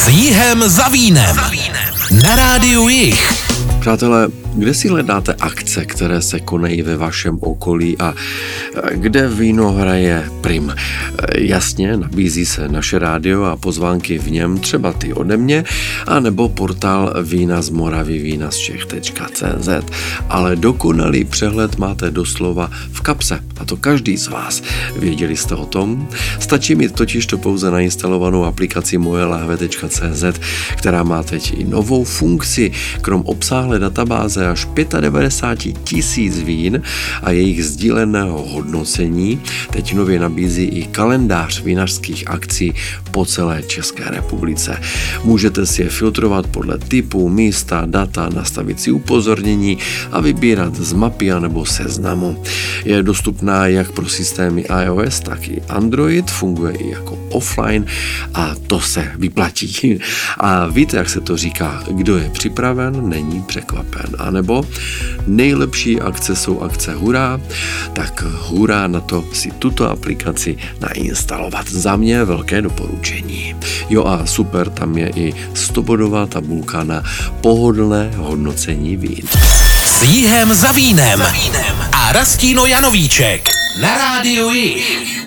S Jihem za vínem. Na rádiu Jih. Přátelé, kde si hledáte akce, které se konají ve vašem okolí a kde víno hraje prim? Jasně, nabízí se naše rádio a pozvánky v něm, třeba ty ode mě, anebo portál Vína z Moravy, vinazčech.cz. Ale dokonalý přehled máte doslova v kapse, a to každý z vás. Věděli jste o tom? Stačí mít totiž to pouze nainstalovanou aplikaci mojelahve.cz, která má teď i novou funkci, krom obsáhlé databáze až 95 000 vín a jejich sdíleného hodnocení, teď nově nabízí i kalendář vinařských akcí po celé České republice. Můžete si je filtrovat podle typu, místa, data, nastavit si upozornění a vybírat z mapy nebo seznamu. Je dostupná jak pro systémy iOS, tak i Android, funguje i jako offline a to se vyplatí. A víte, jak se to říká, kdo je připraven, není překvapen. A nebo nejlepší akce jsou akce hurá, tak hurá na to si tuto aplikaci nainstalovat. Za mě velké doporučení. Jo a super, tam je i 100bodová tabulka na pohodlné hodnocení vín. S Jihem za vínem. A Rastíno Janovíček. Na rádiu Jih.